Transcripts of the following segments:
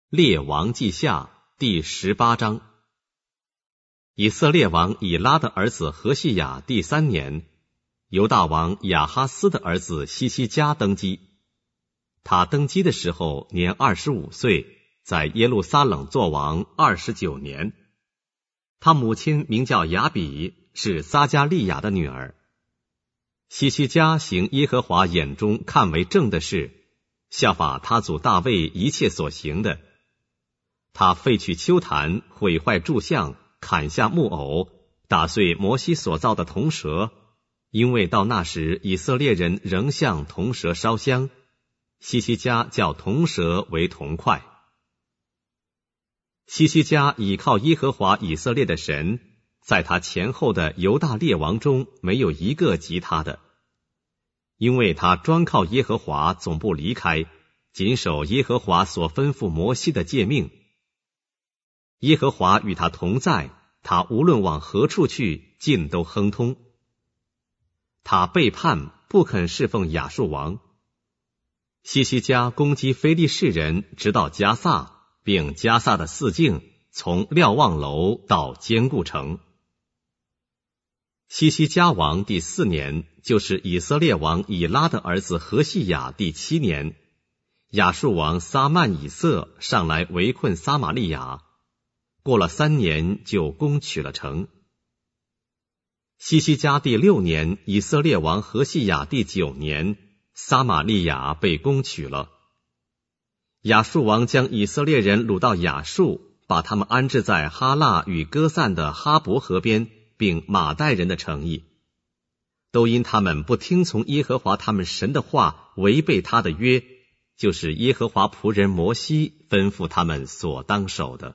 列王记下第18章。以色列王以拉的儿子何西雅第3年，犹大王亚哈斯的儿子希西家登基。他登基的时候年25岁，在耶路撒冷作王29年。他母亲名叫雅比，是撒迦利亚的女儿。希西家行耶和华眼中看为正的事，效法他祖大卫一切所行的。他废去丘坛，毁坏柱像，砍下木偶，打碎摩西所造的铜蛇，因为到那时以色列人仍向铜蛇烧香。希西家叫铜蛇为铜块。希西家倚靠耶和华以色列的神，在他前后的犹大列王中没有一个及他的，因为他专靠耶和华，总不离开，谨守耶和华所吩咐摩西的诫命。耶和华与他同在，他无论往何处去，尽都亨通。他背叛，不肯侍奉亚述王。希西家攻击非利士人，直到迦萨，并迦萨的四境，从瞭望楼到坚固城。希西家王第4年，就是以色列王以拉的儿子何西雅第7年，亚述王撒曼以色上来围困撒玛利亚，过了3年就攻取了城。希西家第6年，以色列王何西雅第9年，撒玛利亚被攻取了。亚述王将以色列人掳到亚述，把他们安置在哈腊与歌散的哈伯河边，并马代人的城邑，都因他们不听从耶和华他们神的话，违背他的约，就是耶和华仆人摩西吩咐他们所当守的。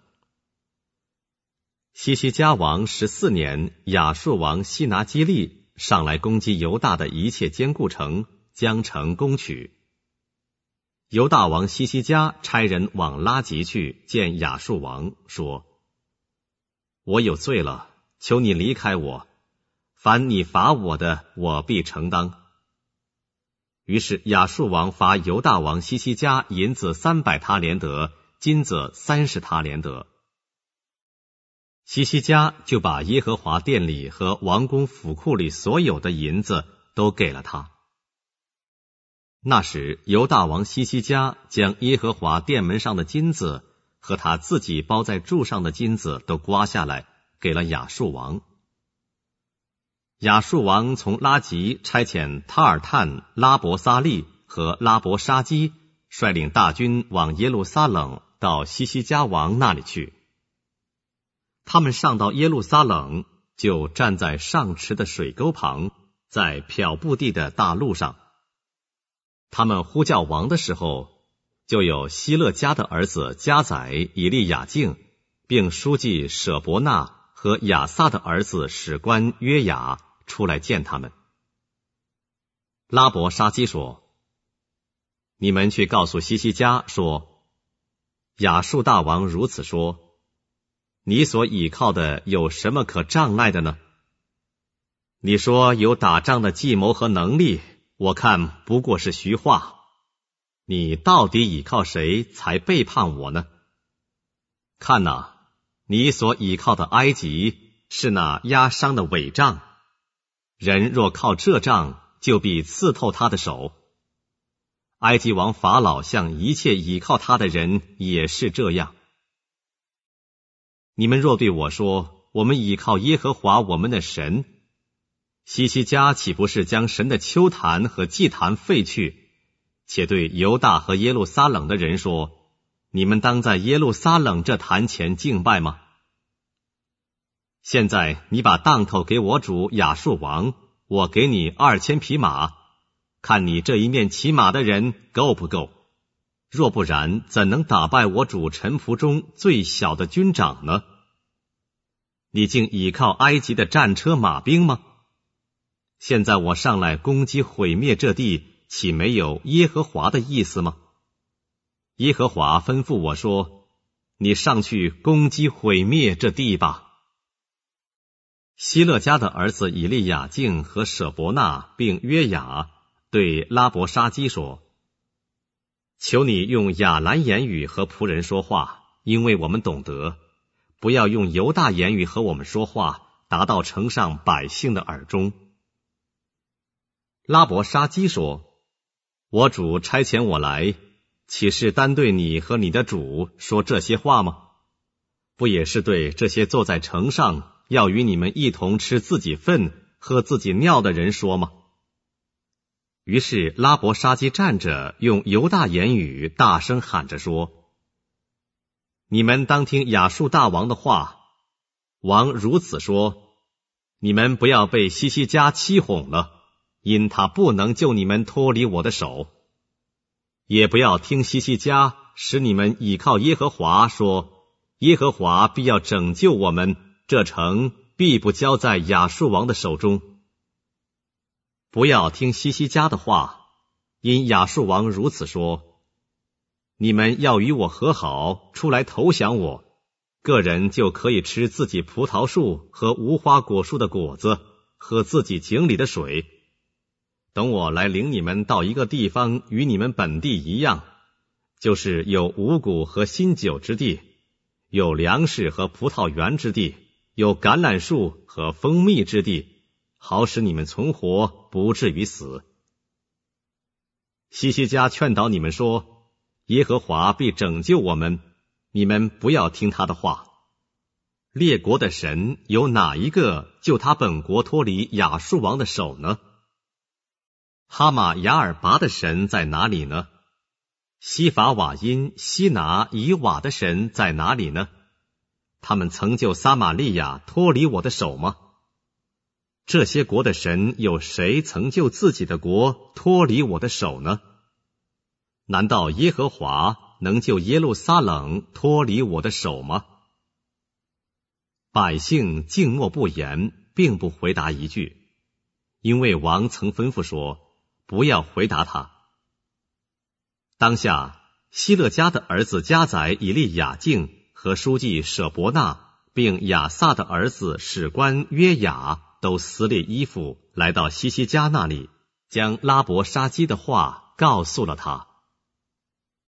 希西家王14年，亚述王西拿基利上来攻击犹大的一切坚固城，将城攻取。犹大王希西家差人往拉吉去见亚述王，说：我有罪了，求你离开我，凡你罚我的，我必承当。于是亚述王罚犹大王希西家银子300他连得，金子30他连得。希西家就把耶和华殿里和王宫府库里所有的银子都给了他。那时犹大王希西家将耶和华殿门上的金子和他自己包在柱上的金子都刮下来，给了亚述王。亚述王从拉吉差遣塔尔探、拉伯撒利和拉伯沙基率领大军往耶路撒冷到希西家王那里去。他们上到耶路撒冷，就站在上池的水沟旁，在漂布地的大路上。他们呼叫王的时候，就有希勒家的儿子迦载、以利亚敬，并书记舍伯纳和亚萨的儿子史官约雅出来见他们。拉伯沙基说：你们去告诉希西家说，亚述大王如此说，你所倚靠的有什么可障碍的呢？你说有打仗的计谋和能力，我看不过是虚话。你到底倚靠谁才背叛我呢？看哪，你所倚靠的埃及是那压伤的伪杖，人若靠这杖，就必刺透他的手。埃及王法老向一切倚靠他的人也是这样。你们若对我说，我们倚靠耶和华我们的神，希西家岂不是将神的丘坛和祭坛废去，且对犹大和耶路撒冷的人说，你们当在耶路撒冷这坛前敬拜吗？现在你把当头给我主亚述王，我给你2000匹马，看你这一面骑马的人够不够？若不然，怎能打败我主臣仆中最小的军长呢？你竟倚靠埃及的战车马兵吗？现在我上来攻击毁灭这地，岂没有耶和华的意思吗？耶和华吩咐我说，你上去攻击毁灭这地吧。希勒家的儿子以利亚敬和舍伯纳并约雅对拉伯沙基说， 求你用亚兰言语和仆人说话，因为我们懂得，不要用犹大言语和我们说话，达到城上百姓的耳中。拉伯沙基说，我主差遣我来，岂是单对你和你的主说这些话吗？不也是对这些坐在城上要与你们一同吃自己粪喝自己尿的人说吗？于是拉伯沙基站着，用犹大言语大声喊着说，你们当听亚述大王的话，王如此说，你们不要被西西家欺哄了，因他不能救你们脱离我的手。也不要听西西家使你们倚靠耶和华说，耶和华必要拯救我们，这城必不交在亚述王的手中。不要听西西家的话，因亚述王如此说，你们要与我和好，出来投降我，个人就可以吃自己葡萄树和无花果树的果子，喝自己井里的水。等我来领你们到一个地方，与你们本地一样，就是有五谷和新酒之地，有粮食和葡萄园之地，有橄榄树和蜂蜜之地，好使你们存活，不至于死。西西家劝导你们说，耶和华必拯救我们，你们不要听他的话。列国的神有哪一个救他本国脱离亚述王的手呢？哈马雅尔拔的神在哪里呢？西法瓦因、西拿、以瓦的神在哪里呢？他们曾救撒玛利亚脱离我的手吗？这些国的神有谁曾救自己的国脱离我的手呢？难道耶和华能救耶路撒冷脱离我的手吗？百姓静默不言，并不回答一句，因为王曾吩咐说，不要回答他。当下希勒家的儿子家宰以利亚敬和书记舍伯纳，并亚萨的儿子史官约雅都撕裂衣服，来到西西家那里，将拉伯沙基的话告诉了他。